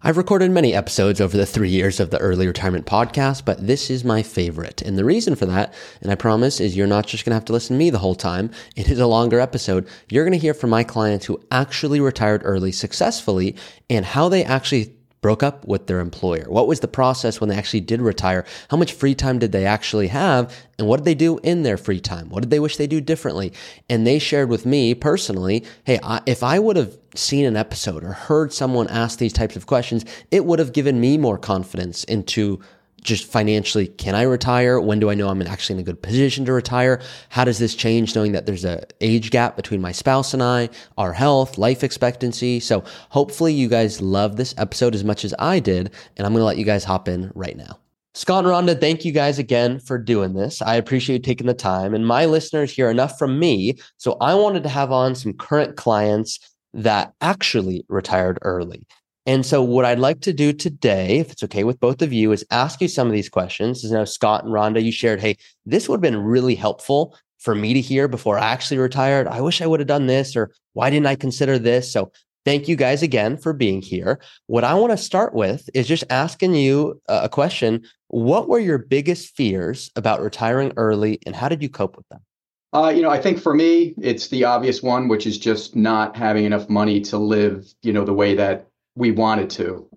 I've recorded many episodes over the 3 years of the Early Retirement Podcast, but this is my favorite. And the reason for that, and I promise, is you're not just going to have to listen to me the whole time. It is a longer episode. You're going to hear from my clients who actually retired early successfully and how they actually broke up with their employer. What was the process when they actually did retire? How much free time did they actually have? And what did they do in their free time? What did they wish they do differently? And they shared with me personally, hey, if I would have seen an episode or heard someone ask these types of questions, it would have given me more confidence into just financially, can I retire? When do I know I'm actually in a good position to retire? How does this change knowing that there's an age gap between my spouse and I, our health, life expectancy? So hopefully you guys love this episode as much as I did, and I'm going to let you guys hop in right now. Scott and Rhonda, thank you guys again for doing this. I appreciate you taking the time, and my listeners hear enough from me, so I wanted to have on some current clients that actually retired early. And so what I'd like to do today, if it's okay with both of you, is ask you some of these questions. As you know, Scott and Rhonda, you shared, hey, this would have been really helpful for me to hear before I actually retired. I wish I would have done this, or why didn't I consider this? So thank you guys again for being here. What I want to start with is just asking you a question. What were your biggest fears about retiring early, and how did you cope with them? I think for me, it's the obvious one, which is just not having enough money to live, the way that we wanted to.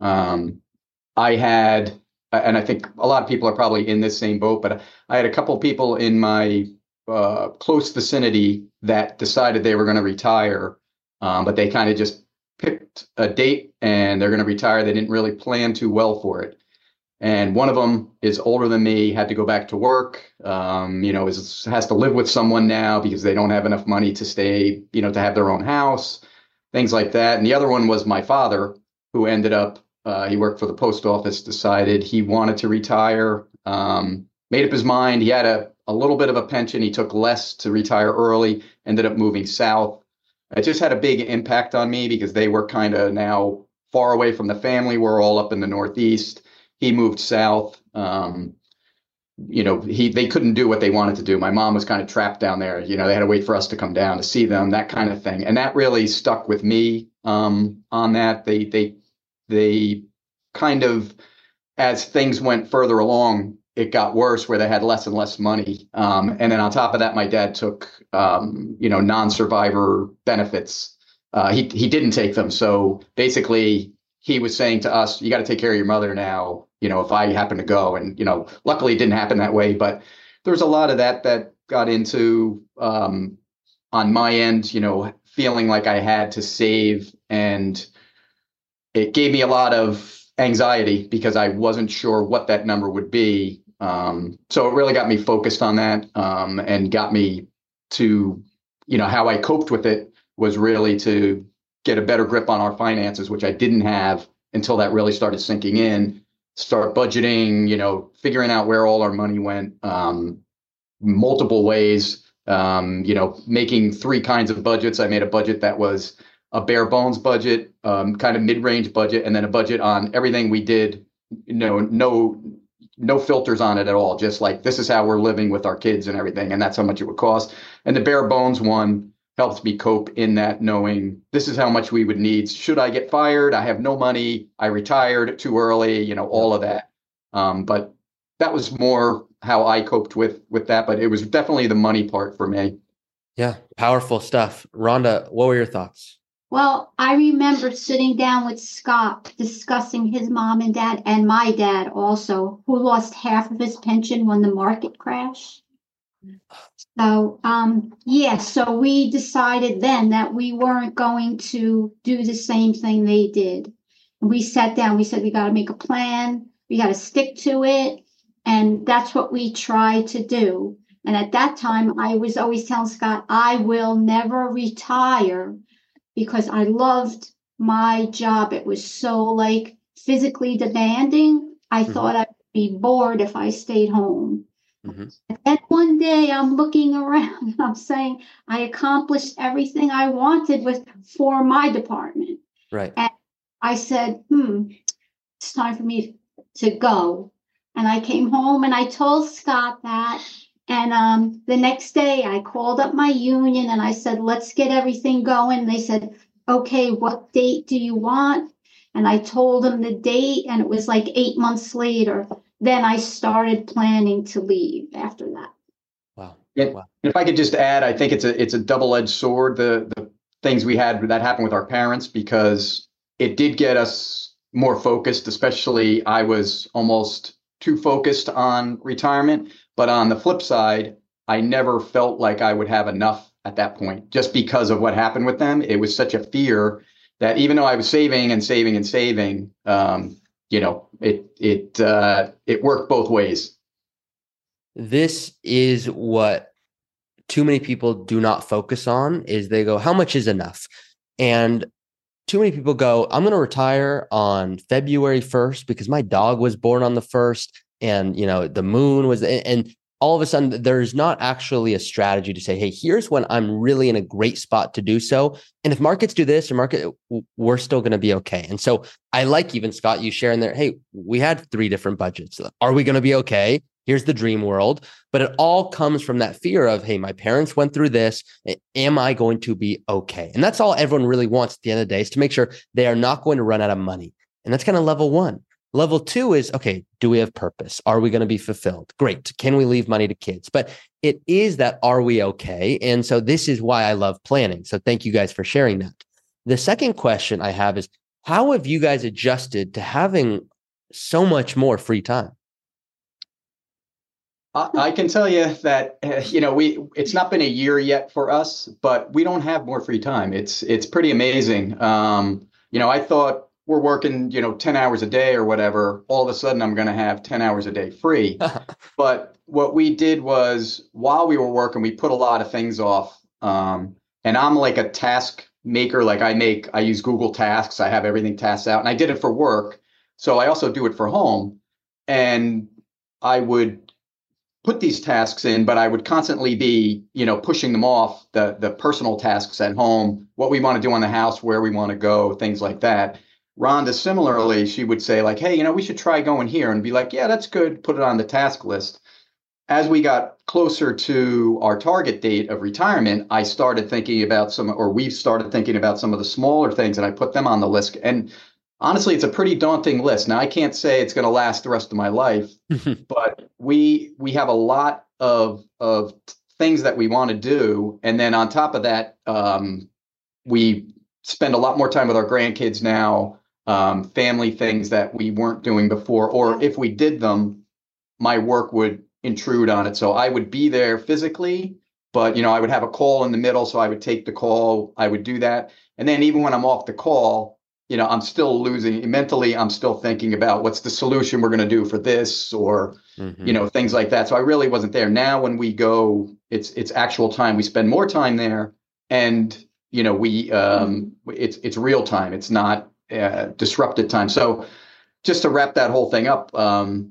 I had, and I think a lot of people are probably in this same boat, but I had a couple of people in my close vicinity that decided they were going to retire, but they kind of just picked a date and they're going to retire. They didn't really plan too well for it. And one of them is older than me, had to go back to work, has to live with someone now because they don't have enough money to stay, to have their own house, things like that. And the other one was my father, who ended up, he worked for the post office, decided he wanted to retire, made up his mind. He had a little bit of a pension. He took less to retire early, ended up moving south. It just had a big impact on me because they were kind of now far away from the family. We're all up in the Northeast. He moved south. They couldn't do what they wanted to do. My mom was kind of trapped down there. They had to wait for us to come down to see them, that kind of thing. And that really stuck with me on that. They kind of, as things went further along, it got worse where they had less and less money. And then on top of that, my dad took, non-survivor benefits. He didn't take them. So basically, he was saying to us, you got to take care of your mother now, if I happen to go. And, luckily it didn't happen that way. But there was a lot of that got into, on my end, feeling like I had to save. And it gave me a lot of anxiety because I wasn't sure what that number would be. So it really got me focused on that, and got me to, how I coped with it was really to get a better grip on our finances, which I didn't have until that really started sinking in, start budgeting, figuring out where all our money went, multiple ways, making three kinds of budgets. I made a budget that was a bare bones budget, kind of mid-range budget, and then a budget on everything we did, no filters on it at all. Just like, this is how we're living with our kids and everything. And that's how much it would cost. And the bare bones one helps me cope in that, knowing this is how much we would need. Should I get fired? I have no money. I retired too early, all of that. But that was more how I coped with that. But it was definitely the money part for me. Yeah, powerful stuff. Rhonda, what were your thoughts? Well, I remember sitting down with Scott discussing his mom and dad, and my dad also, who lost half of his pension when the market crashed. So, so we decided then that we weren't going to do the same thing they did. We sat down, we said, we got to make a plan, we got to stick to it. And that's what we tried to do. And at that time, I was always telling Scott, I will never retire because I loved my job. It was so physically demanding. I thought I'd be bored if I stayed home. Mm-hmm. And then one day I'm looking around and I'm saying, I accomplished everything I wanted for my department. Right. And I said, it's time for me to go. And I came home and I told Scott that. And the next day I called up my union and I said, let's get everything going. They said, okay, what date do you want? And I told him the date, and it was like 8 months later. Then I started planning to leave after that. Wow. Yeah. Wow. If I could just add, I think it's a double-edged sword, the things we had that happened with our parents, because it did get us more focused, especially I was almost too focused on retirement. But on the flip side, I never felt like I would have enough at that point, just because of what happened with them. It was such a fear that even though I was saving and saving and saving, it worked both ways. This is what too many people do not focus on, is they go, how much is enough? And too many people go, I'm going to retire on February 1st because my dog was born on the 1st, and the moon was, and all of a sudden there's not actually a strategy to say, hey, here's when I'm really in a great spot to do so. And if markets do this or we're still going to be okay. And so I like, even Scott, you sharing there, hey, we had 3 different budgets. Are we going to be okay? Here's the dream world. But it all comes from that fear of, hey, my parents went through this. Am I going to be okay? And that's all everyone really wants at the end of the day, is to make sure they are not going to run out of money. And that's kind of level 1. Level 2 is, okay, do we have purpose? Are we going to be fulfilled? Great. Can we leave money to kids? But it is that, are we okay? And so this is why I love planning. So thank you guys for sharing that. The second question I have is, how have you guys adjusted to having so much more free time? I can tell you that, it's not been a year yet for us, but we don't have more free time. It's pretty amazing. I thought we're working, 10 hours a day or whatever. All of a sudden, I'm going to have 10 hours a day free. But what we did was, while we were working, we put a lot of things off. And I'm like a task maker. Like I use Google Tasks. I have everything tasked out, and I did it for work. So I also do it for home. And I would put these tasks in, but I would constantly be, pushing them off, the personal tasks at home, what we want to do on the house, where we want to go, things like that. Rhonda, similarly, she would say like, hey, we should try going here, and be like, yeah, that's good. Put it on the task list. As we got closer to our target date of retirement, we've started thinking about some of the smaller things, and I put them on the list. And honestly, it's a pretty daunting list. Now, I can't say it's going to last the rest of my life, but we have a lot of things that we want to do. And then on top of that, we spend a lot more time with our grandkids now, family things that we weren't doing before. Or if we did them, my work would intrude on it. So I would be there physically, but, I would have a call in the middle. So I would take the call. I would do that. And then even when I'm off the call, I'm still losing mentally. I'm still thinking about what's the solution we're going to do for this, or, things like that. So I really wasn't there. Now, when we go, it's actual time. We spend more time there, and, it's real time. It's not disrupted time. So just to wrap that whole thing up, of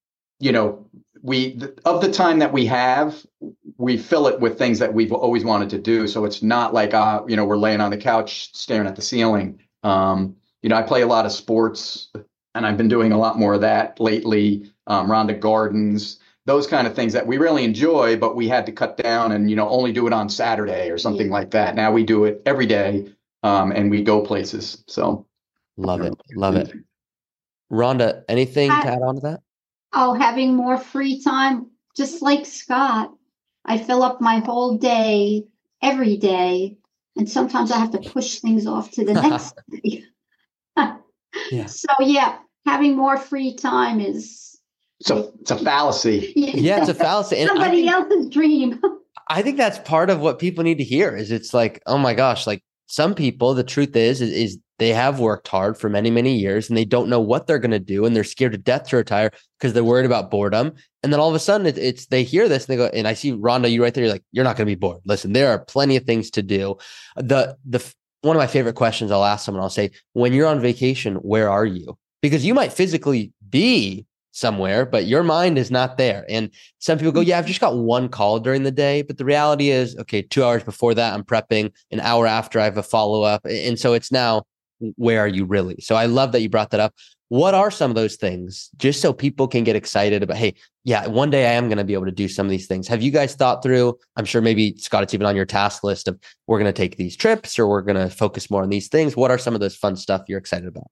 the time that we have, we fill it with things that we've always wanted to do. So it's not like, we're laying on the couch staring at the ceiling. I play a lot of sports, and I've been doing a lot more of that lately. Rhonda Gardens, those kind of things that we really enjoy, but we had to cut down and, only do it on Saturday or something like that. Now we do it every day, and we go places. So love it. Love it. Rhonda, anything to add on to that? Oh, having more free time, just like Scott. I fill up my whole day every day. And sometimes I have to push things off to the next day. Yeah. So having more free time is. So it's a fallacy. Yeah, it's a fallacy. And somebody else's dream. I think that's part of what people need to hear, is it's like, oh my gosh, like some people, the truth is they have worked hard for many, many years, and they don't know what they're going to do. And they're scared to death to retire because they're worried about boredom. And then all of a sudden they hear this and they go, and I see Rhonda, you right there. You're like, you're not going to be bored. Listen, there are plenty of things to do. One of my favorite questions I'll ask someone, I'll say, when you're on vacation, where are you? Because you might physically be somewhere, but your mind is not there. And some people go, yeah, I've just got one call during the day. But the reality is, okay, 2 hours before that, I'm prepping. An hour after, I have a follow-up. And so it's now, where are you really? So I love that you brought that up. What are some of those things, just so people can get excited about, hey, yeah, one day I am going to be able to do some of these things. Have you guys thought through, I'm sure maybe, Scott, it's even on your task list of, we're going to take these trips, or we're going to focus more on these things. What are some of those fun stuff you're excited about?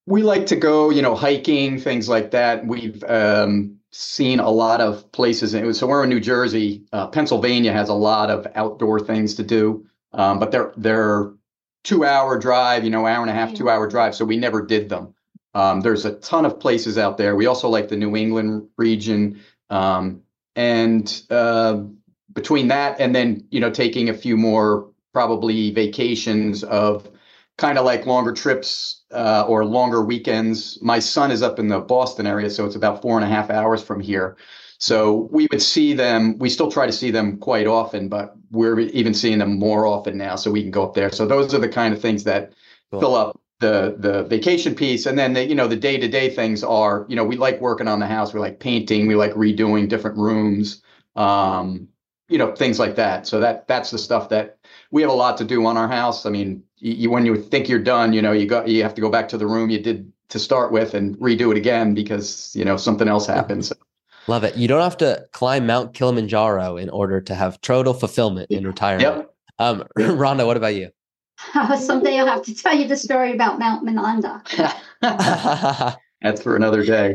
We like to go, hiking, things like that. We've seen a lot of places. So we're in New Jersey. Pennsylvania has a lot of outdoor things to do, but they're 2 hour drive, hour and a half, 2 hour drive. So we never did them. There's a ton of places out there. We also like the New England region, and between that and then taking a few more probably vacations of kind of like longer trips or longer weekends. My son is up in the Boston area, so it's about 4.5 hours from here. So we would see them. We still try to see them quite often, but we're even seeing them more often now, so we can go up there. So those are the kind of things that fill up the vacation piece. And then the day-to-day things are, we like working on the house. We like painting. We like redoing different rooms, things like that. So that's the stuff that we have a lot to do on our house. I mean, when you think you're done, you have to go back to the room you did to start with and redo it again because, something else happens. Love it. You don't have to climb Mount Kilimanjaro in order to have total fulfillment in retirement. Yep. Rhonda, what about you? Someday I'll have to tell you the story about Mount Minanda. That's for another day.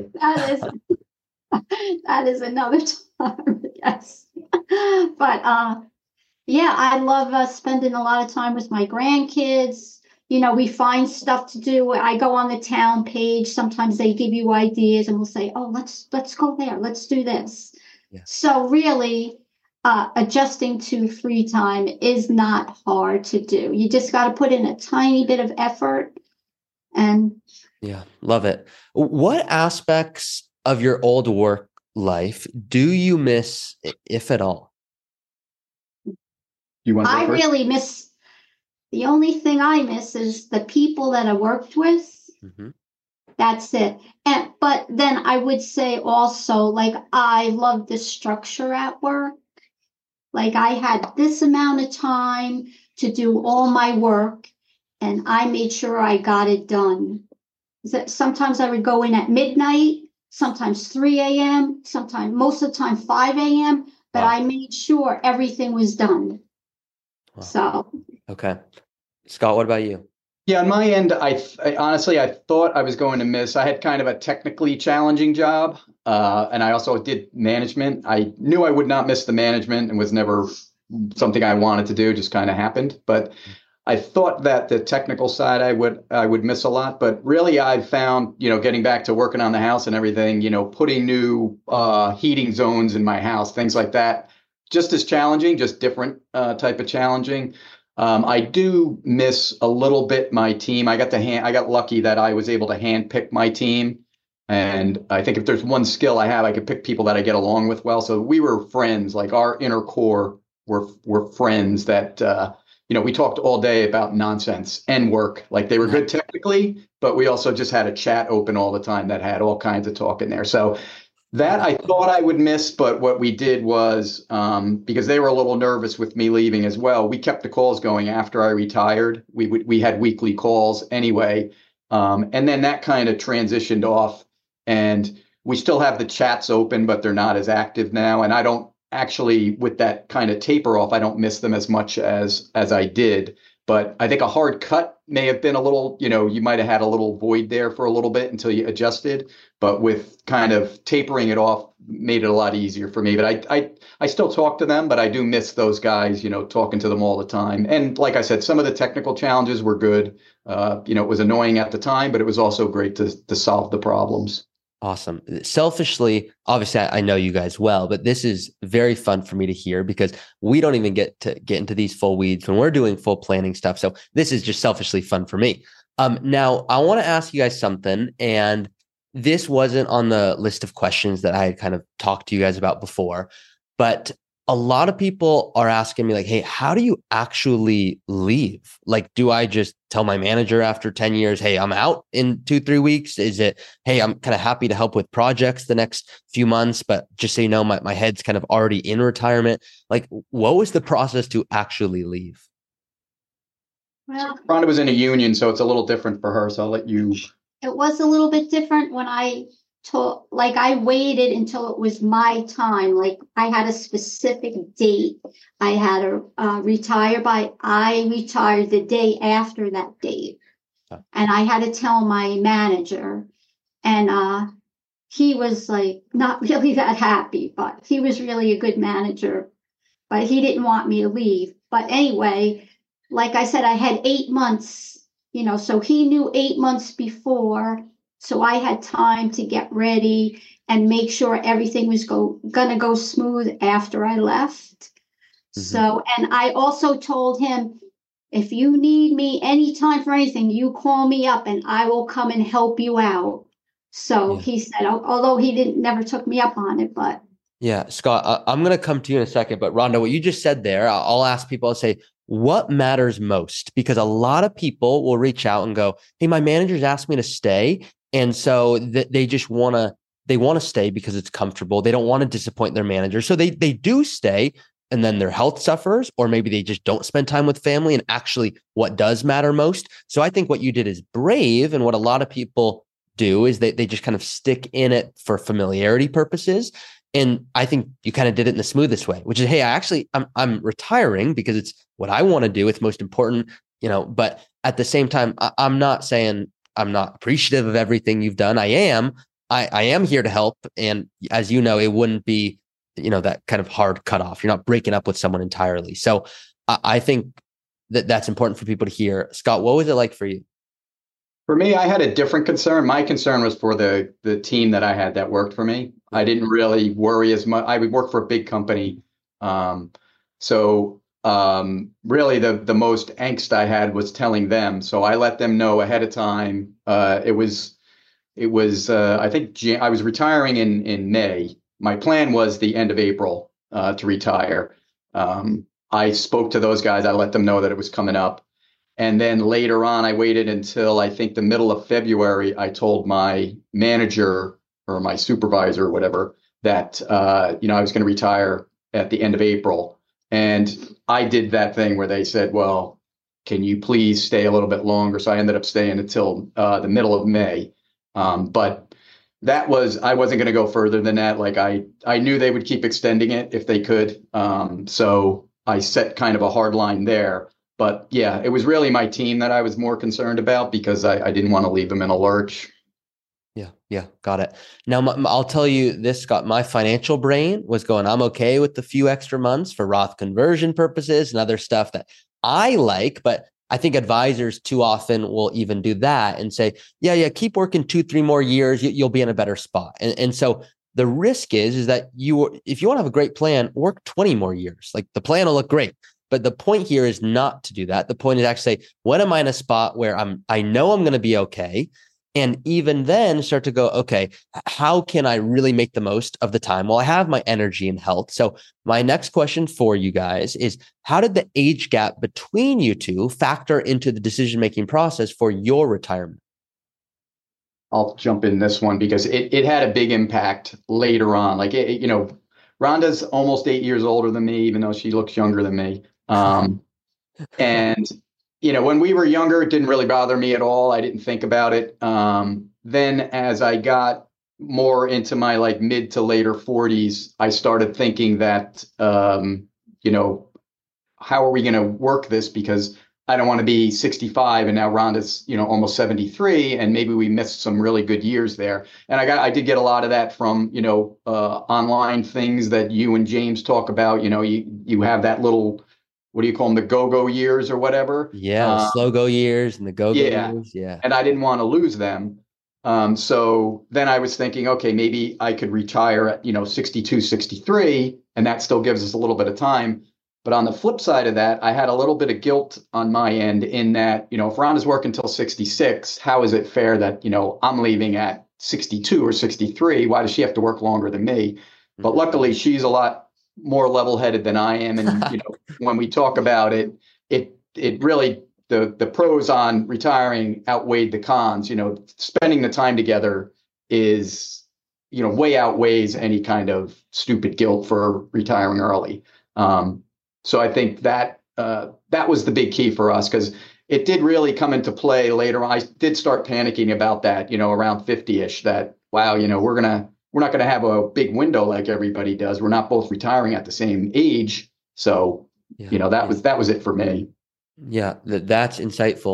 That is another time, yes. But yeah, I love spending a lot of time with my grandkids. We find stuff to do. I go on the town page. Sometimes they give you ideas and we'll say, oh, let's go there. Let's do this. Yeah. So really, adjusting to free time is not hard to do. You just got to put in a tiny bit of effort. And yeah, love it. What aspects of your old work life do you miss, if at all? I really miss. The only thing I miss is the people that I worked with. Mm-hmm. That's it. But then I would say also, like, I love the structure at work. Like, I had this amount of time to do all my work, and I made sure I got it done. Sometimes I would go in at midnight, sometimes 3 a.m., sometimes, most of the time, 5 a.m., but wow. I made sure everything was done. Wow. So. Okay. Scott, what about you? Yeah, on my end, I honestly, I thought I was going to miss. I had kind of a technically challenging job, and I also did management. I knew I would not miss the management and was never something I wanted to do, just kind of happened. But I thought that the technical side I would miss a lot. But really, I've found, getting back to working on the house and everything, putting new heating zones in my house, things like that, just as challenging, just different type of challenging. I do miss a little bit my team. I got lucky that I was able to handpick my team. And I think if there's one skill I have, I could pick people that I get along with well. So we were friends, like our inner core were friends that, we talked all day about nonsense and work. Like they were good technically, but we also just had a chat open all the time that had all kinds of talk in there. So that I thought I would miss, but what we did was, because they were a little nervous with me leaving as well, we kept the calls going after I retired. We had weekly calls anyway. And then that kind of transitioned off, and we still have the chats open, but they're not as active now. And I don't actually, with that kind of taper off, I don't miss them as much as I did. But I think a hard cut may have been a little, you might have had a little void there for a little bit until you adjusted. But with kind of tapering it off, made it a lot easier for me. But I still talk to them, but I do miss those guys, talking to them all the time. And like I said, some of the technical challenges were good. It was annoying at the time, but it was also great to solve the problems. Awesome. Selfishly, obviously, I know you guys well, but this is very fun for me to hear because we don't even get into these full weeds when we're doing full planning stuff. So this is just selfishly fun for me. Now, I want to ask you guys something, and this wasn't on the list of questions that I had kind of talked to you guys about before, but a lot of people are asking me like, hey, how do you actually leave? Like, do I just tell my manager after 10 years, hey, I'm out in 2-3 weeks? Is it, hey, I'm kind of happy to help with projects the next few months, but just so you know, my head's kind of already in retirement. Like, what was the process to actually leave? Well, Rhonda was in a union, so it's a little different for her. So I'll let you. It was a little bit different when I I waited until it was my time. Like I had a specific date I had to retire by. I retired the day after that date. and I had to tell my manager, and he was like not really that happy, but he was really a good manager, but he didn't want me to leave. But anyway, like I said, I had 8 months, so he knew 8 months before. So I had time to get ready and make sure everything was gonna go smooth after I left. So, and I also told him, if you need me anytime for anything, you call me up and I will come and help you out. So he said, although he never took me up on it, but. Yeah, Scott, I'm going to come to you in a second, but Rhonda, what you just said there, I'll ask people, I'll say, what matters most? Because a lot of people will reach out and go, hey, my manager's asked me to stay. And so they just they want to stay because it's comfortable. They don't want to disappoint their manager. So they do stay, and then their health suffers, or maybe they just don't spend time with family and actually what does matter most. So I think what you did is brave. And what a lot of people do is they just kind of stick in it for familiarity purposes. And I think you kind of did it in the smoothest way, which is, hey, I'm retiring because it's what I want to do. It's most important, but at the same time, I'm not saying I'm not appreciative of everything you've done. I am here to help. And as you know, it wouldn't be, that kind of hard cutoff. You're not breaking up with someone entirely. So I think that's important for people to hear. Scott, what was it like for you? For me, I had a different concern. My concern was for the team that I had that worked for me. I didn't really worry as much. I would work for a big company. So really the most angst I had was telling them. So I let them know ahead of time. It was I think I was retiring in May. My plan was the end of April to retire. I spoke to those guys. I let them know that it was coming up. And then later on, I waited until I think the middle of February. I told my manager or my supervisor or whatever that, I was going to retire at the end of April. And I did that thing where they said, well, can you please stay a little bit longer? So I ended up staying until the middle of May. But I wasn't going to go further than that. Like I knew they would keep extending it if they could. So I set kind of a hard line there. But yeah, it was really my team that I was more concerned about because I didn't want to leave them in a lurch. Yeah, got it. Now, I'll tell you this, Scott, my financial brain was going, I'm okay with the few extra months for Roth conversion purposes and other stuff that I like, but I think advisors too often will even do that and say, yeah, keep working 2-3 more years, you'll be in a better spot. And so the risk is that if you want to have a great plan, work 20 more years. Like the plan will look great. But the point here is not to do that. The point is actually say, when am I in a spot where I know I'm going to be okay? And even then start to go, okay, how can I really make the most of the time? Well, I have my energy and health. So my next question for you guys is, how did the age gap between you two factor into the decision-making process for your retirement? I'll jump in this one because it had a big impact later on. Like, Rhonda's almost 8 years older than me, even though she looks younger than me. And, when we were younger, it didn't really bother me at all. I didn't think about it. Then as I got more into my like mid to later 40s, I started thinking that, how are we going to work this? Because I don't want to be 65 and now Rhonda's, almost 73, and maybe we missed some really good years there. And I did get a lot of that from, online things that you and James talk about. You have that little, what do you call them? The go-go years or whatever. Yeah. The slow-go years and the go-go years. Yeah. And I didn't want to lose them. So then I was thinking, okay, maybe I could retire at, 62, 63, and that still gives us a little bit of time. But on the flip side of that, I had a little bit of guilt on my end in that, if Rhonda's working until 66, how is it fair that, I'm leaving at 62 or 63? Why does she have to work longer than me? But luckily, she's a lot more level-headed than I am. And, when we talk about it, it really, the pros on retiring outweighed the cons. Spending the time together is, way outweighs any kind of stupid guilt for retiring early. So I think that that was the big key for us, because it did really come into play later on. I did start panicking about that, around 50-ish, that, wow, we're not going to have a big window like everybody does. We're not both retiring at the same age. So, that was it for me. Yeah, that's insightful.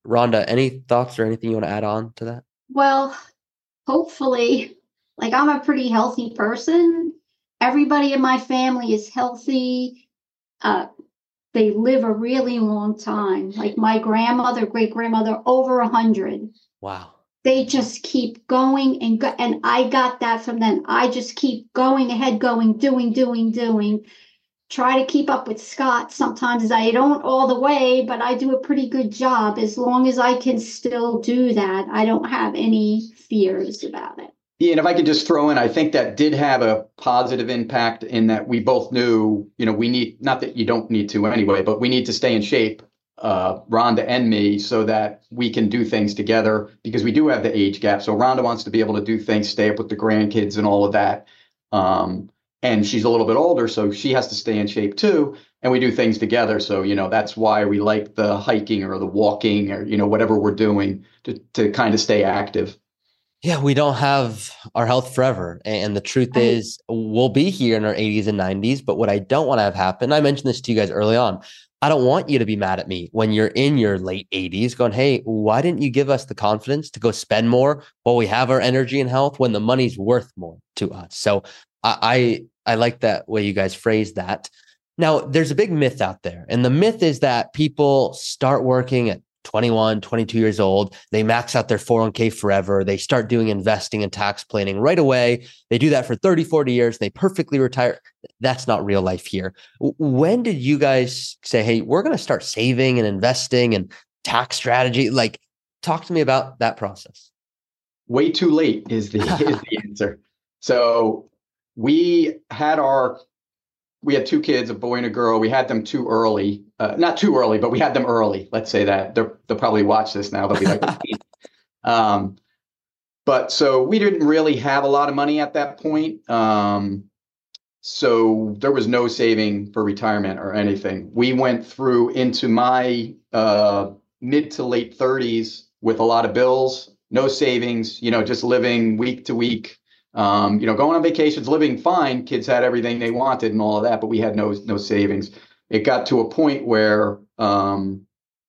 Rhonda, any thoughts or anything you want to add on to that? Well, hopefully, like I'm a pretty healthy person. Everybody in my family is healthy. Uh, they live a really long time. Like my grandmother, great grandmother, over 100. Wow. They just keep going and I got that from them. I just keep going ahead, doing. Try to keep up with Scott. Sometimes I don't all the way, but I do a pretty good job. As long as I can still do that, I don't have any fears about it. Yeah, and if I could just throw in, I think that did have a positive impact in that we both knew, we need, not that you don't need to anyway, but we need to stay in shape, Rhonda and me, so that we can do things together because we do have the age gap. So Rhonda wants to be able to do things, stay up with the grandkids and all of that. And she's a little bit older, so she has to stay in shape too. And we do things together. So, that's why we like the hiking or the walking or, whatever we're doing to kind of stay active. Yeah, we don't have our health forever. And the truth is, we'll be here in our 80s and 90s. But what I don't want to have happen, I mentioned this to you guys early on. I don't want you to be mad at me when you're in your late 80s going, hey, why didn't you give us the confidence to go spend more while we have our energy and health when the money's worth more to us? So I like that way you guys phrase that. Now, there's a big myth out there. And the myth is that people start working at 21, 22 years old. They max out their 401k forever. They start doing investing and tax planning right away. They do that for 30, 40 years. They perfectly retire. That's not real life here. When did you guys say, hey, we're going to start saving and investing and tax strategy? Like, talk to me about that process. Way too late is the answer. So we had two kids, a boy and a girl. We had them too early. Not too early, but we had them early. Let's say that. They'll probably watch this now. They'll be like, but so we didn't really have a lot of money at that point. So there was no saving for retirement or anything. We went through into my mid to late 30s with a lot of bills, no savings, just living week to week. Going on vacations, living fine. Kids had everything they wanted and all of that, but we had no savings. It got to a point where, then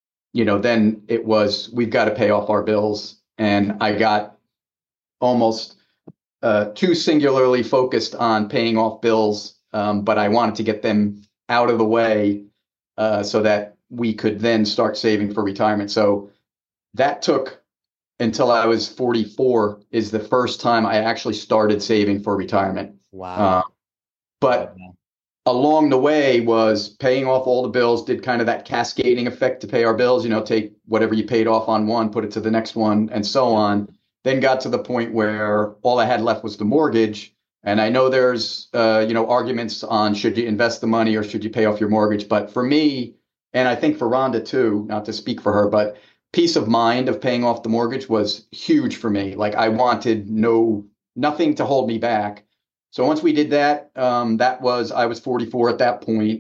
it was, we've got to pay off our bills. And I got almost too singularly focused on paying off bills. But I wanted to get them out of the way so that we could then start saving for retirement. So that took until I was 44 is the first time I actually started saving for retirement. Wow. But along the way was paying off all the bills, did kind of that cascading effect to pay our bills, take whatever you paid off on one, put it to the next one, and so on. Then got to the point where all I had left was the mortgage. And I know there's, arguments on should you invest the money or should you pay off your mortgage? But for me, and I think for Rhonda too, not to speak for her, but peace of mind of paying off the mortgage was huge for me. Like I wanted nothing to hold me back. So once we did that, I was 44 at that point.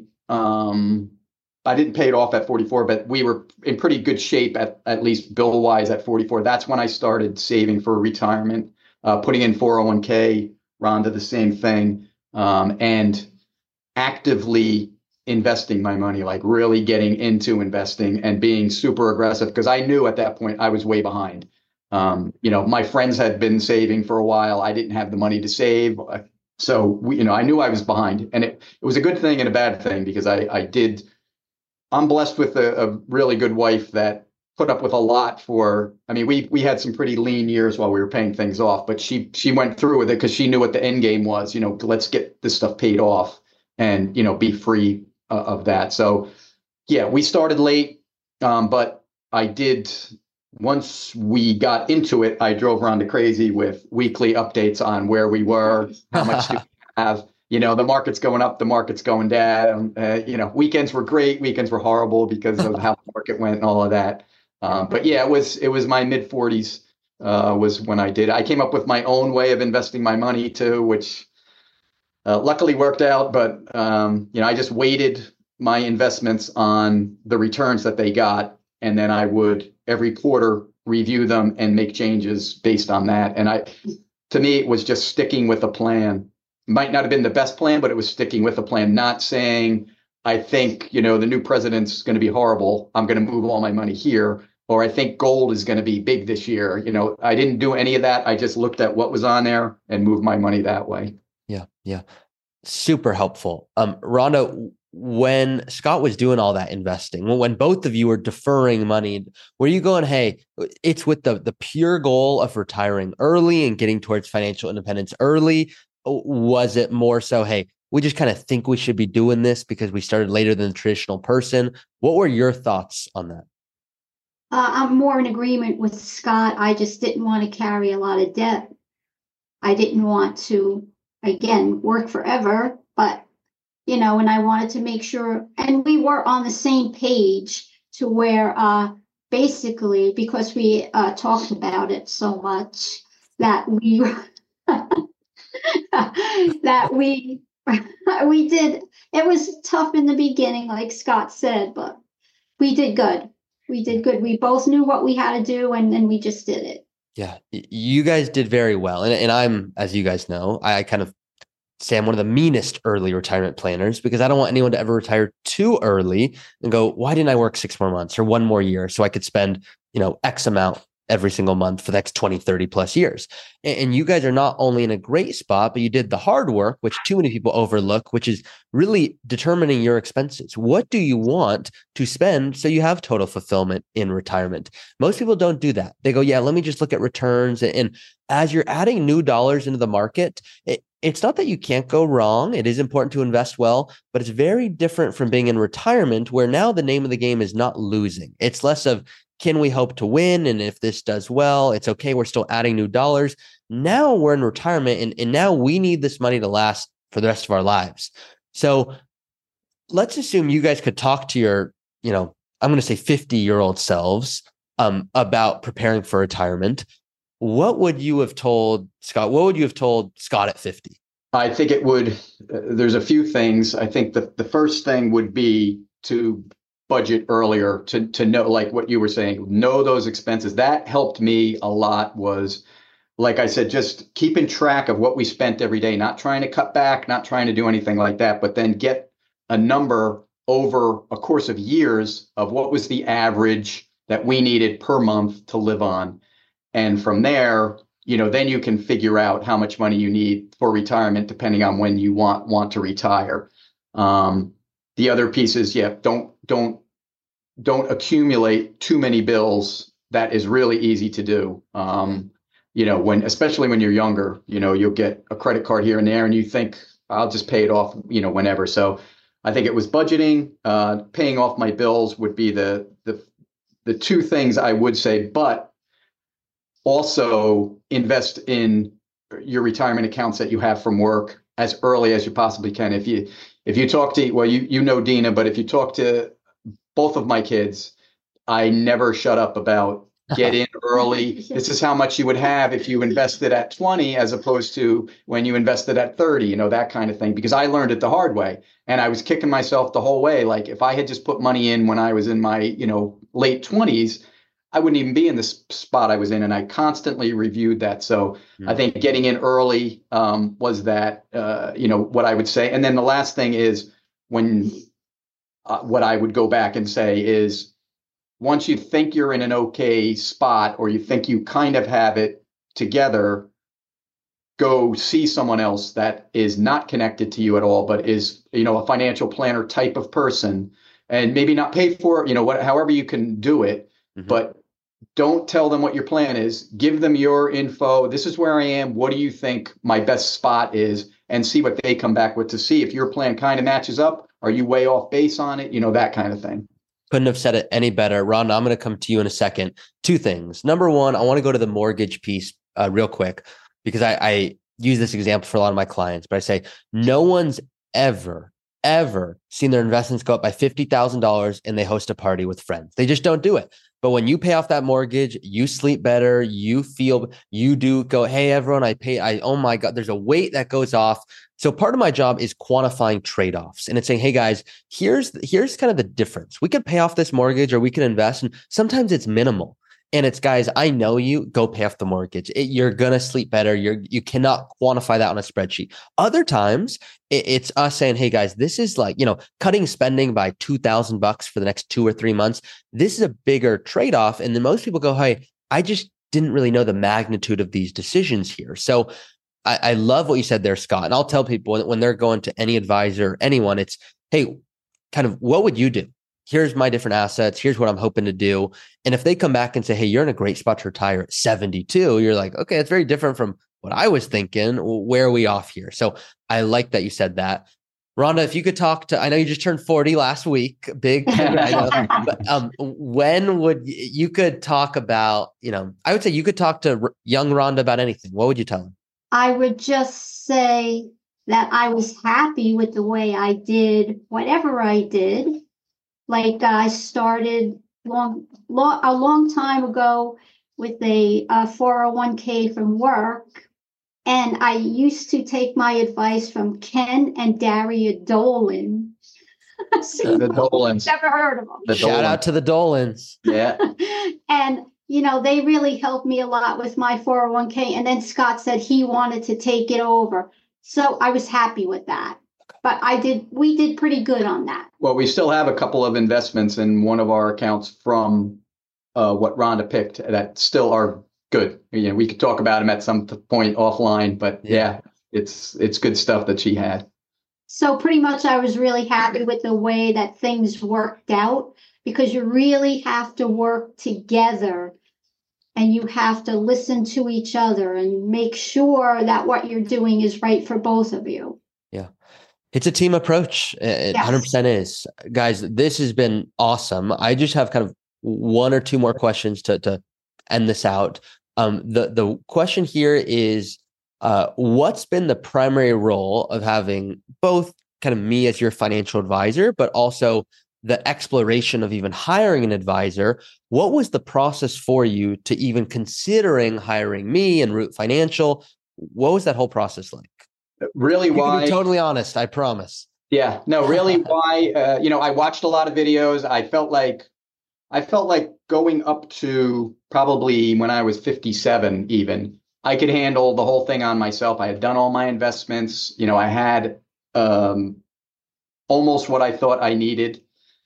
I didn't pay it off at 44, but we were in pretty good shape at least bill wise at 44. That's when I started saving for retirement, putting in 401k, Rhonda, the same thing, and actively investing my money, like really getting into investing and being super aggressive because I knew at that point I was way behind. My friends had been saving for a while. I didn't have the money to save. So I knew I was behind, and it was a good thing and a bad thing because I'm blessed with a really good wife that put up with a lot we had some pretty lean years while we were paying things off, but she went through with it because she knew what the end game was, let's get this stuff paid off and, be free of that. So yeah, we started late. But I did, once we got into it, I drove Rhonda crazy with weekly updates on where we were, how much do we have, the market's going up, the market's going down. Weekends were great. Weekends were horrible because of how the market went and all of that. But yeah, it was my mid 40s was when I did. I came up with my own way of investing my money too, which luckily worked out. But I just weighted my investments on the returns that they got, and then I would every quarter review them and make changes based on that. And to me, it was just sticking with a plan. Might not have been the best plan, but it was sticking with a plan, not saying, I think, the new president's going to be horrible, I'm going to move all my money here. or I think gold is going to be big this year. I didn't do any of that. I just looked at what was on there and moved my money that way. Yeah. Yeah. Super helpful. Rhonda, when Scott was doing all that investing, when both of you were deferring money, were you going, hey, it's with the pure goal of retiring early and getting towards financial independence early? Was it more so, hey, we just kind of think we should be doing this because we started later than the traditional person? What were your thoughts on that? I'm more in agreement with Scott. I just didn't want to carry a lot of debt. I didn't want to, again, work forever, but and I wanted to make sure, and we were on the same page to where basically, because we talked about it so much, that we that we did. It was tough in the beginning, like Scott said, but we did good. We did good. We both knew what we had to do, and then we just did it. Yeah, you guys did very well. And I'm, as you guys know, I kind of say I'm one of the meanest early retirement planners because I don't want anyone to ever retire too early and go, why didn't I work 6 more months or 1 more year so I could spend, X amount every single month for the next 20, 30 plus years. And you guys are not only in a great spot, but you did the hard work, which too many people overlook, which is really determining your expenses. What do you want to spend so you have total fulfillment in retirement? Most people don't do that. They go, yeah, let me just look at returns. And as you're adding new dollars into the market, it's not that you can't go wrong. It is important to invest well, but it's very different from being in retirement where now the name of the game is not losing. It's less of, can we hope to win? And if this does well, it's okay. We're still adding new dollars. Now we're in retirement and now we need this money to last for the rest of our lives. So let's assume you guys could talk to your, I'm going to say 50-year-old selves about preparing for retirement. What would you have told Scott? What would you have told Scott at 50? I think it would, there's a few things. I think the first thing would be to budget earlier, to know, like what you were saying, know those expenses. That helped me a lot was, like I said, just keeping track of what we spent every day, not trying to cut back, not trying to do anything like that, but then get a number over a course of years of what was the average that we needed per month to live on. And from there, then you can figure out how much money you need for retirement, depending on when you want to retire. The other piece is, don't accumulate too many bills. That is really easy to do. Especially when you're younger, you'll get a credit card here and there, and you think I'll just pay it off, whenever. So I think it was budgeting, paying off my bills would be the two things I would say, but also invest in your retirement accounts that you have from work as early as you possibly can. If you talk to, well, Dina, but if you talk to both of my kids, I never shut up about get in early. This is how much you would have if you invested at 20 as opposed to when you invested at 30, that kind of thing, because I learned it the hard way and I was kicking myself the whole way. Like if I had just put money in when I was in my, late 20s, I wouldn't even be in the spot I was in. And I constantly reviewed that. So I think getting in early was that, what I would say. And then the last thing is what I would go back and say is once you think you're in an okay spot or you think you kind of have it together, go see someone else that is not connected to you at all, but is, a financial planner type of person, and maybe not pay for it, however you can do it, but don't tell them what your plan is. Give them your info. This is where I am. What do you think my best spot is? And see what they come back with to see if your plan kind of matches up. Are you way off base on it? That kind of thing. Couldn't have said it any better. Rhonda, I'm going to come to you in a second. 2 things. Number one, I want to go to the mortgage piece real quick because I use this example for a lot of my clients, but I say no one's ever seen their investments go up by $50,000 and they host a party with friends. They just don't do it. But when you pay off that mortgage, you sleep better, you do go, hey, everyone, oh my God, there's a weight that goes off. So part of my job is quantifying trade-offs. And it's saying, hey guys, here's kind of the difference. We could pay off this mortgage or we can invest. And sometimes it's minimal. And it's, guys, I know you, go pay off the mortgage. You're going to sleep better. You cannot quantify that on a spreadsheet. Other times it's us saying, hey guys, this is like, cutting spending by $2,000 for the next 2 or 3 months. This is a bigger trade-off. And then most people go, hey, I just didn't really know the magnitude of these decisions here. So I love what you said there, Scott. And I'll tell people when they're going to any advisor, anyone, it's, hey, kind of what would you do? Here's my different assets. Here's what I'm hoping to do. And if they come back and say, hey, you're in a great spot to retire at 72, you're like, okay, it's very different from what I was thinking. Where are we off here? So I like that you said that. Rhonda, if you could talk to, I know you just turned 40 last week, big, but when would you could talk about, I would say you could talk to young Rhonda about anything. What would you tell him? I would just say that I was happy with the way I did whatever I did. Like I started a long time ago with a 401k from work. And I used to take my advice from Ken and Daria Dolan. The Dolans. Never heard of them. Shout out to the Dolans. Yeah. And, they really helped me a lot with my 401k. And then Scott said he wanted to take it over. So I was happy with that. But we did pretty good on that. Well, we still have a couple of investments in one of our accounts from what Rhonda picked that still are good. We could talk about them at some point offline, but yeah, it's good stuff that she had. So pretty much I was really happy with the way that things worked out, because you really have to work together and you have to listen to each other and make sure that what you're doing is right for both of you. Yeah. It's a team approach. It 100% is. Guys, this has been awesome. I just have kind of one or two more questions to end this out. The question here is, what's been the primary role of having both kind of me as your financial advisor, but also the exploration of even hiring an advisor? What was the process for you to even considering hiring me and Root Financial? What was that whole process like? Really, You why? can be totally honest, I promise. Yeah, no, really, why? I watched a lot of videos. I felt like going up to probably when I was 57, even I could handle the whole thing on myself. I had done all my investments. I had almost what I thought I needed.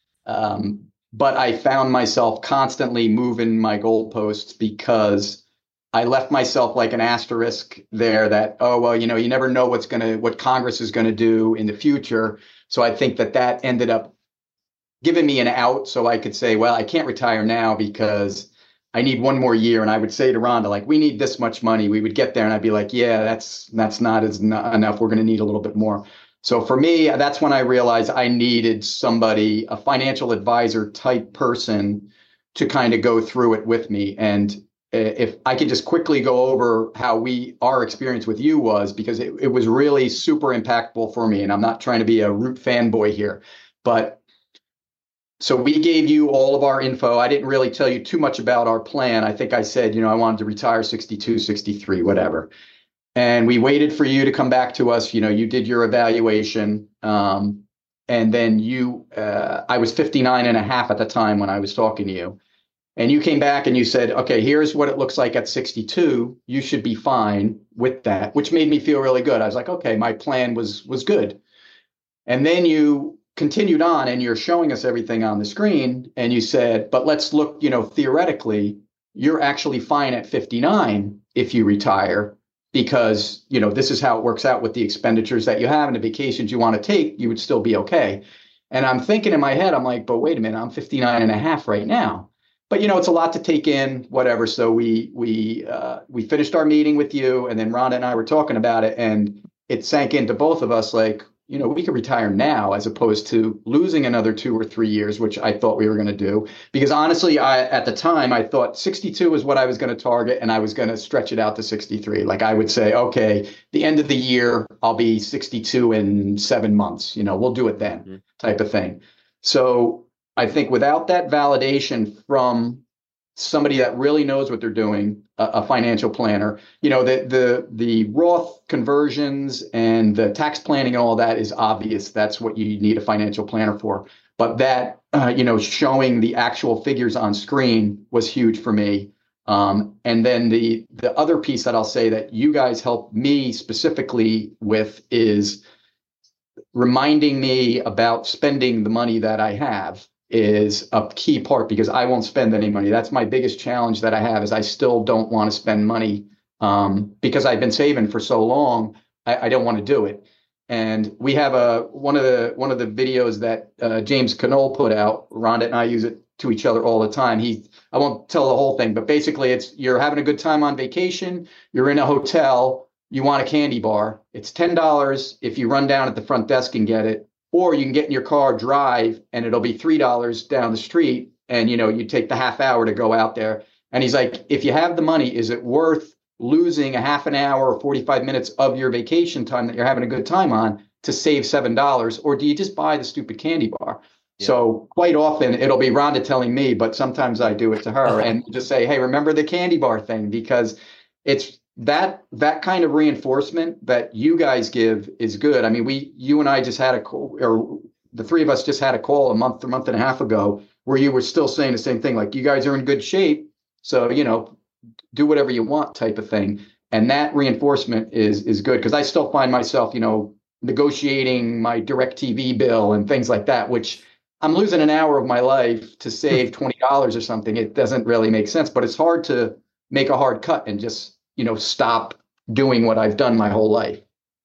But I found myself constantly moving my goalposts because I left myself like an asterisk there that, oh, well, you never know what Congress is going to do in the future. So I think that ended up giving me an out so I could say, well, I can't retire now because I need one more year. And I would say to Rhonda, like, we need this much money. We would get there and I'd be like, yeah, that's not enough. We're going to need a little bit more. So for me, that's when I realized I needed somebody, a financial advisor type person, to kind of go through it with me. And if I could just quickly go over how our experience with you was, because it was really super impactful for me. And I'm not trying to be a Root fanboy here, but so we gave you all of our info. I didn't really tell you too much about our plan. I think I said, I wanted to retire 62, 63, whatever. And we waited for you to come back to us. You did your evaluation. And then I was 59 and a half at the time when I was talking to you. And you came back and you said, okay, here's what it looks like at 62. You should be fine with that, which made me feel really good. I was like, okay, my plan was good. And then you continued on and you're showing us everything on the screen. And you said, but let's look, theoretically, you're actually fine at 59 if you retire, because, this is how it works out with the expenditures that you have and the vacations you want to take, you would still be okay. And I'm thinking in my head, I'm like, but wait a minute, I'm 59 and a half right now. But, it's a lot to take in, whatever. So we finished our meeting with you, and then Rhonda and I were talking about it, and it sank into both of us like, we could retire now as opposed to losing another 2 or 3 years, which I thought we were going to do. Because honestly, at the time, I thought 62 was what I was going to target, and I was going to stretch it out to 63. Like I would say, okay, the end of the year, I'll be 62 in 7 months. We'll do it then, type of thing. So I think without that validation from somebody that really knows what they're doing, a financial planner, the Roth conversions and the tax planning and all that is obvious. That's what you need a financial planner for. But that, showing the actual figures on screen was huge for me. And then the other piece that I'll say that you guys help me specifically with is reminding me about spending the money that I have is a key part, because I won't spend any money. That's my biggest challenge that I have, is I still don't want to spend money, because I've been saving for so long. I don't want to do it. And we have one of the videos that James Canole put out. Rhonda and I use it to each other all the time. I won't tell the whole thing, but basically it's, you're having a good time on vacation, you're in a hotel, you want a candy bar. It's $10 if you run down at the front desk and get it, or you can get in your car, drive, and it'll be $3 down the street. And, you take the half hour to go out there. And he's like, if you have the money, is it worth losing a half an hour or 45 minutes of your vacation time that you're having a good time on to save $7? Or do you just buy the stupid candy bar? Yeah. So quite often it'll be Rhonda telling me, but sometimes I do it to her and just say, hey, remember the candy bar thing? Because it's that kind of reinforcement that you guys give is good. I mean, you and I just had a call, or the three of us just had a call a month and a half ago, where you were still saying the same thing, like, you guys are in good shape, so, do whatever you want type of thing. And that reinforcement is good, because I still find myself, negotiating my DirecTV bill and things like that, which I'm losing an hour of my life to save $20 or something. It doesn't really make sense, but it's hard to make a hard cut and just, stop doing what I've done my whole life.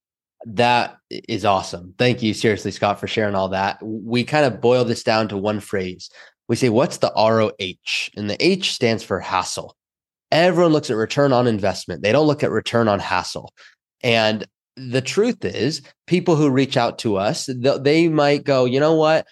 That is awesome. Thank you, seriously, Scott, for sharing all that. We kind of boil this down to one phrase. We say, what's the ROH? And the H stands for hassle. Everyone looks at return on investment. They don't look at return on hassle. And the truth is, people who reach out to us, they might go, you know what?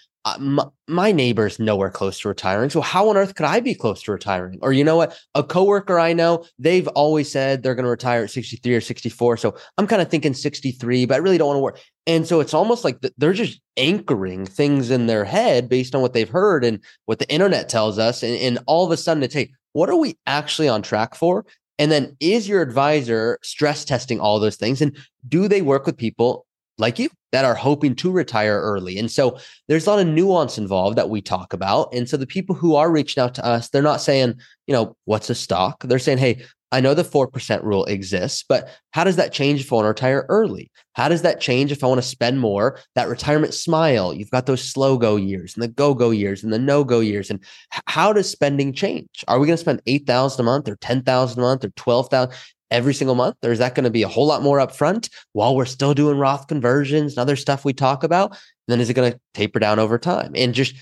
My neighbor's nowhere close to retiring. So how on earth could I be close to retiring? Or you know what? A coworker I know, they've always said they're going to retire at 63 or 64. So I'm kind of thinking 63, but I really don't want to work. And so it's almost like they're just anchoring things in their head based on what they've heard and what the internet tells us. And all of a sudden it's, hey, what are we actually on track for? And then is your advisor stress testing all those things? And do they work with people like you that are hoping to retire early? And so there's a lot of nuance involved that we talk about. And so the people who are reaching out to us, they're not saying, what's a stock? They're saying, hey, I know the 4% rule exists, but how does that change if I want to retire early? How does that change if I want to spend more? That retirement smile, you've got those slow go years and the go years and the no go years. And how does spending change? Are we going to spend $8,000 a month or $10,000 a month or $12,000 every single month? Or is that going to be a whole lot more upfront while we're still doing Roth conversions and other stuff we talk about? And then is it going to taper down over time? And just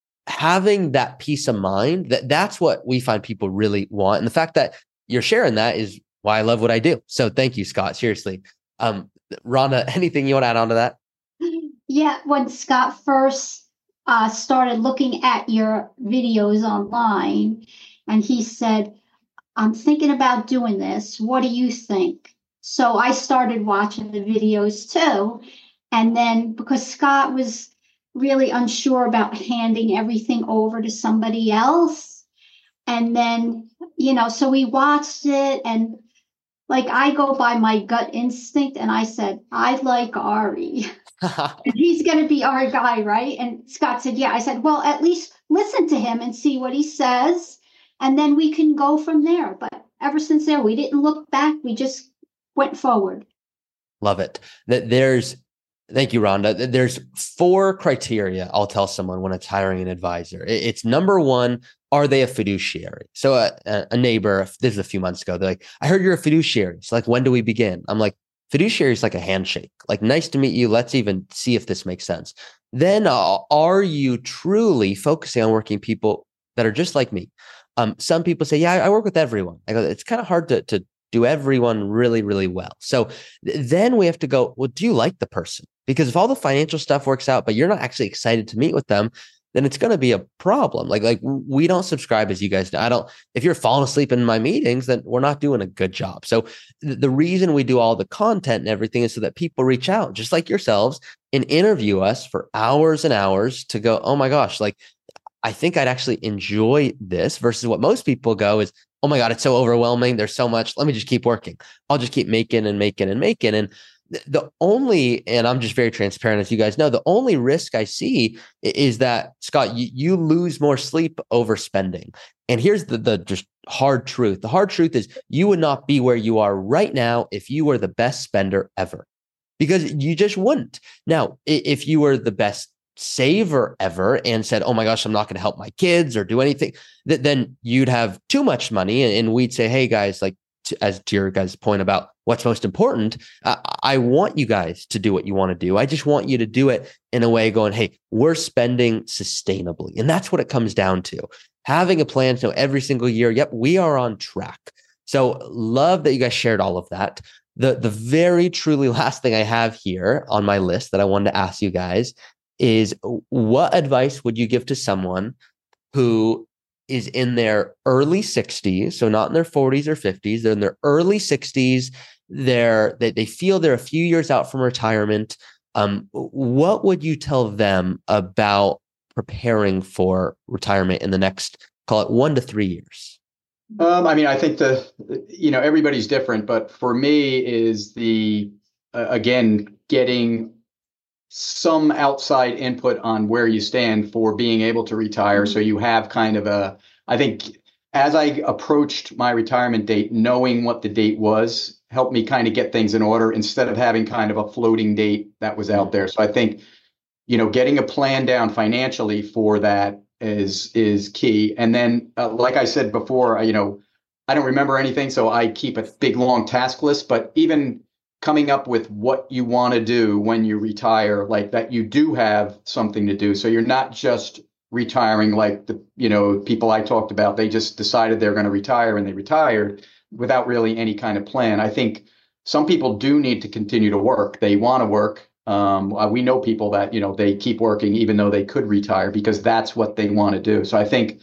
having that peace of mind, that's what we find people really want. And the fact that you're sharing that is why I love what I do. So thank you, Scott. Seriously. Rhonda, anything you want to add on to that? Yeah, when Scott first started looking at your videos online, and he said, I'm thinking about doing this. What do you think? So I started watching the videos too. And then because Scott was really unsure about handing everything over to somebody else. And then, so we watched it, and like I go by my gut instinct, and I said, I like Ari. And he's going to be our guy, right? And Scott said, yeah. I said, well, at least listen to him and see what he says. And then we can go from there. But ever since there, we didn't look back. We just went forward. Love it. Thank you, Rhonda. There's 4 criteria I'll tell someone when it's hiring an advisor. It's number 1, are they a fiduciary? So a neighbor, this is a few months ago, they're like, I heard you're a fiduciary. So like, when do we begin? I'm like, fiduciary is like a handshake. Like, nice to meet you. Let's even see if this makes sense. Then are you truly focusing on working people that are just like me? Some people say, yeah, I work with everyone. I go, it's kind of hard to do everyone really, really well. So then we have to go, well, do you like the person? Because if all the financial stuff works out, but you're not actually excited to meet with them, then it's going to be a problem. Like we don't subscribe, as you guys know. If you're falling asleep in my meetings, then we're not doing a good job. So the reason we do all the content and everything is so that people reach out, just like yourselves, and interview us for hours and hours to go, oh my gosh, like I think I'd actually enjoy this, versus what most people go is, oh my God, it's so overwhelming. There's so much. Let me just keep working. I'll just keep making and making and making. And and I'm just very transparent, as you guys know, the only risk I see is that, Scott, you lose more sleep over spending. And here's the just hard truth. The hard truth is you would not be where you are right now if you were the best spender ever, because you just wouldn't. Now, if you were the best saver ever and said, oh my gosh, I'm not going to help my kids or do anything, then you'd have too much money. And we'd say, hey guys, like as to your guys' point about what's most important, I want you guys to do what you want to do. I just want you to do it in a way going, hey, we're spending sustainably. And that's what it comes down to. Having a plan so every single year, yep, we are on track. So love that you guys shared all of that. The very truly last thing I have here on my list that I wanted to ask you guys is, what advice would you give to someone who is in their early 60s, so not in their 40s or 50s, they're in their early 60s, they feel they're a few years out from retirement. What would you tell them about preparing for retirement in the next, call it 1 to 3 years? I mean, I think everybody's different, but for me is again, getting some outside input on where you stand for being able to retire. So you have kind of I think as I approached my retirement date, knowing what the date was helped me kind of get things in order instead of having kind of a floating date that was out there. So I think, getting a plan down financially for that is key. And then, like I said before, I don't remember anything, so I keep a big, long task list, but even coming up with what you want to do when you retire, like that you do have something to do. So you're not just retiring like the people I talked about. They just decided they're going to retire and they retired without really any kind of plan. I think some people do need to continue to work. They want to work. We know people that, they keep working even though they could retire because that's what they want to do. So I think,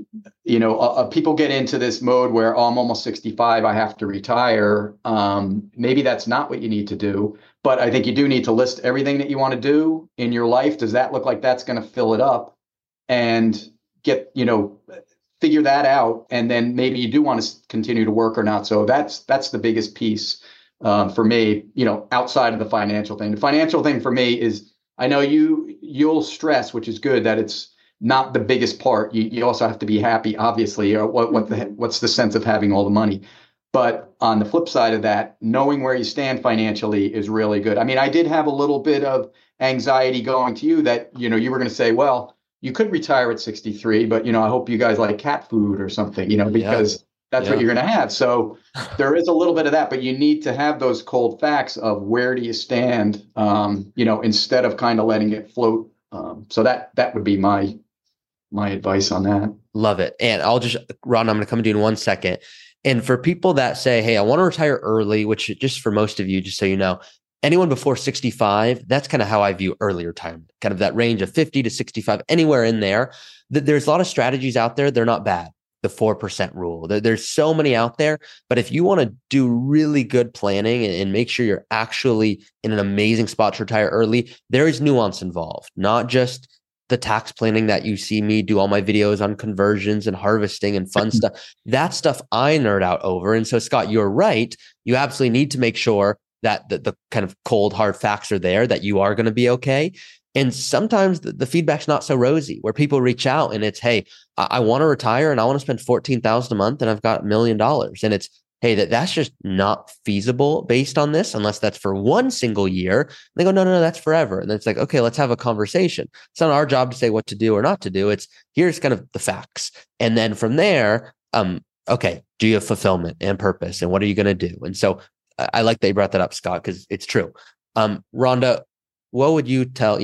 people get into this mode where, oh, I'm almost 65, I have to retire. Maybe that's not what you need to do, but I think you do need to list everything that you want to do in your life. Does that look like that's going to fill it up? And get, figure that out. And then maybe you do want to continue to work or not. So that's the biggest piece for me, outside of the financial thing. The financial thing for me is, I know you'll stress, which is good, that it's not the biggest part. You also have to be happy, obviously. Or what's the sense of having all the money? But on the flip side of that, knowing where you stand financially is really good. I mean, I did have a little bit of anxiety going to you that, you were going to say, well, you could retire at 63, but, I hope you guys like cat food or something, because that's what you're going to have. So there is a little bit of that, but you need to have those cold facts of where do you stand, instead of kind of letting it float. So that would be my advice on that. Love it. And Ron, I'm going to come to you in 1 second. And for people that say, hey, I want to retire early, which just for most of you, just so you know, anyone before 65, that's kind of how I view early retirement, kind of that range of 50 to 65, anywhere in there. There's a lot of strategies out there. They're not bad. The 4% rule. There's so many out there, but if you want to do really good planning and make sure you're actually in an amazing spot to retire early, there is nuance involved, not just the tax planning that you see me do all my videos on conversions and harvesting and fun stuff. That stuff I nerd out over. And so, Scott, you're right. You absolutely need to make sure that the kind of cold, hard facts are there, that you are going to be okay. And sometimes the feedback's not so rosy, where people reach out and it's, hey, I want to retire and I want to spend $14,000 a month and I've got $1 million. And it's, hey, that's just not feasible based on this, unless that's for one single year. And they go, no, that's forever. And then it's like, okay, let's have a conversation. It's not our job to say what to do or not to do. It's, here's kind of the facts. And then from there, okay, do you have fulfillment and purpose? And what are you going to do? And so I like that you brought that up, Scott, because it's true. Rhonda, what would you tell,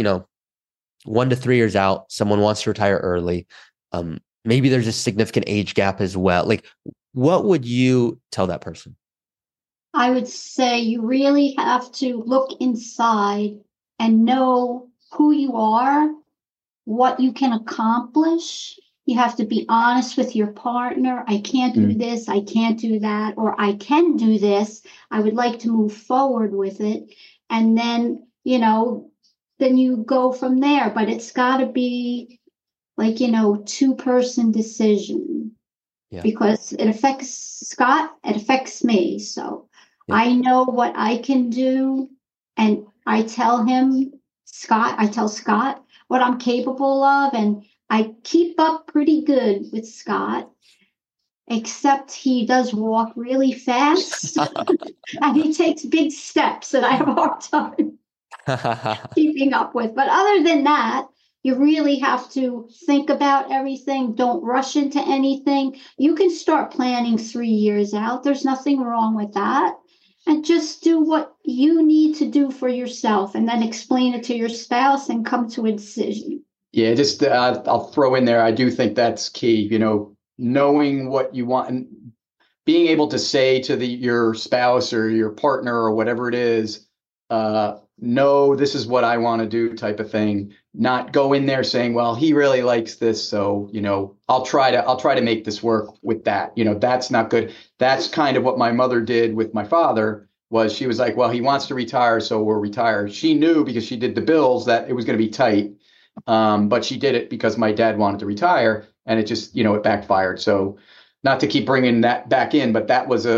1 to 3 years out, someone wants to retire early? Maybe there's a significant age gap as well. Like, what would you tell that person? I would say you really have to look inside and know who you are, what you can accomplish. You have to be honest with your partner. I can't do this. I can't do that. Or I can do this. I would like to move forward with it. And then, then you go from there. But it's got to be like, 2-person decision. Yeah. Because it affects Scott, it affects me. So I know what I can do. And I tell Scott what I'm capable of. And I keep up pretty good with Scott. except he does walk really fast and he takes big steps that I have a hard time keeping up with. But other than that, you really have to think about everything. Don't rush into anything. You can start planning 3 years out. There's nothing wrong with that. And just do what you need to do for yourself and then explain it to your spouse and come to a decision. Yeah, just I'll throw in there. I do think that's key, knowing what you want and being able to say to your spouse or your partner or whatever it is, no, this is what I want to do type of thing. Not go in there saying, well, he really likes this, so, I'll try to make this work with that. That's not good. That's kind of what my mother did with my father. Was she was like, well, he wants to retire, so we'll retire. She knew because she did the bills that it was going to be tight. But she did it because my dad wanted to retire, and it just, it backfired. So not to keep bringing that back in, but that was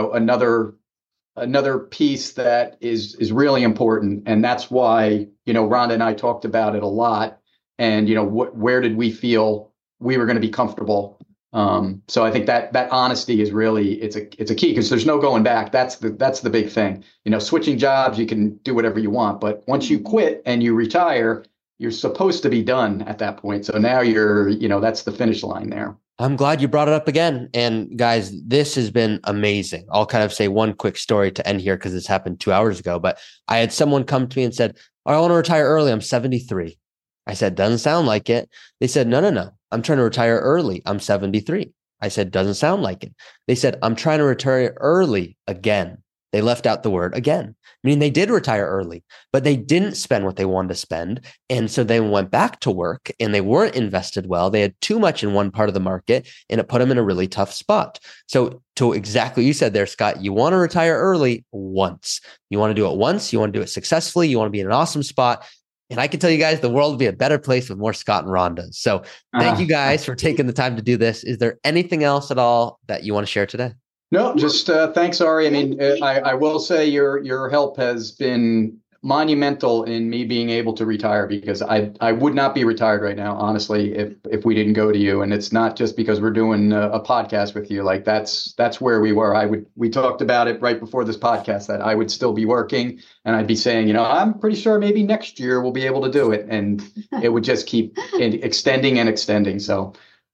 another piece that is really important. And that's why, Rhonda and I talked about it a lot. And, where did we feel we were going to be comfortable? So I think that honesty is really, it's a key, because there's no going back. That's the big thing. Switching jobs, you can do whatever you want, but once you quit and you retire, you're supposed to be done at that point. So now that's the finish line there. I'm glad you brought it up again. And guys, this has been amazing. I'll kind of say one quick story to end here because this happened 2 hours ago, but I had someone come to me and said, I want to retire early. I'm 73. I said, doesn't sound like it. They said, no. I'm trying to retire early. I'm 73. I said, doesn't sound like it. They said, I'm trying to retire early again. They left out the word again, meaning they did retire early, but they didn't spend what they wanted to spend. And so they went back to work and they weren't invested well. They had too much in one part of the market and it put them in a really tough spot. So to exactly what you said there, Scott, you want to retire early once. You want to do it once. You want to do it successfully. You want to be in an awesome spot. And I can tell you guys, the world would be a better place with more Scott and Rhonda. So thank you guys for taking the time to do this. Is there anything else at all that you want to share today? No, just thanks, Ari. I mean, I will say your help has been monumental in me being able to retire, because I would not be retired right now, honestly, if we didn't go to you. And it's not just because we're doing a podcast with you. Like that's where we were. We talked about it right before this podcast, that I would still be working and I'd be saying, I'm pretty sure maybe next year we'll be able to do it. And it would just keep extending and extending. So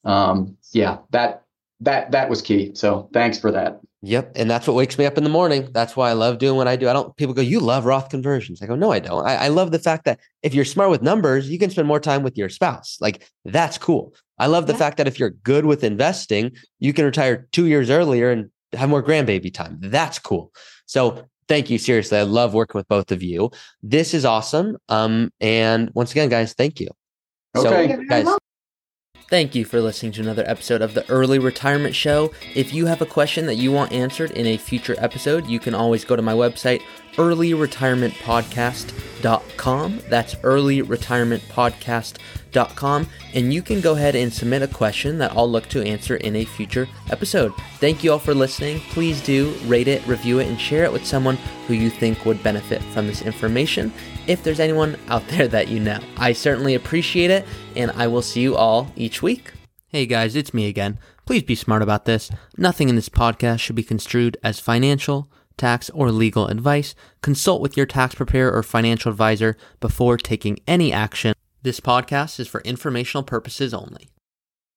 yeah, that was key. So thanks for that. Yep. And that's what wakes me up in the morning. That's why I love doing what I do. People go, you love Roth conversions. I go, no, I don't. I love the fact that if you're smart with numbers, you can spend more time with your spouse. Like, that's cool. I love the fact that if you're good with investing, you can retire 2 years earlier and have more grandbaby time. That's cool. So thank you. Seriously. I love working with both of you. This is awesome. And once again, guys, thank you. Okay. So, guys, thank you for listening to another episode of the Early Retirement Show. If you have a question that you want answered in a future episode, you can always go to my website, earlyretirementpodcast.com. That's earlyretirementpodcast.com. And you can go ahead and submit a question that I'll look to answer in a future episode. Thank you all for listening. Please do rate it, review it, and share it with someone who you think would benefit from this information. If there's anyone out there that you know, I certainly appreciate it, and I will see you all each week. Hey guys, it's me again. Please be smart about this. Nothing in this podcast should be construed as financial, tax, or legal advice. Consult with your tax preparer or financial advisor before taking any action. This podcast is for informational purposes only.